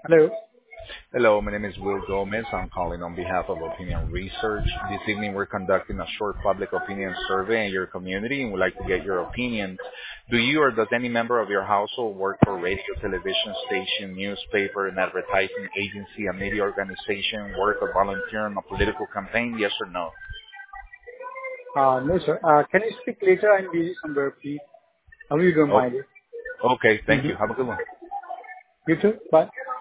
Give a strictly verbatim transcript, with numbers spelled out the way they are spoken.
Hello. Hello, my name is Will Gomez. I'm calling on behalf of Opinion Research. This evening, we're conducting a short public opinion survey in your community, and we'd like to get your opinions. Do you or does any member of your household work for radio, television station, newspaper, an advertising agency, a media organization, work or volunteer in a political campaign? Yes or no? Uh, No, sir. Uh, Can you speak later? I'm busy somewhere, please. I hope you don't Oh, mind it. okay. Thank Mm-hmm. you. Have a good one. You too. Bye.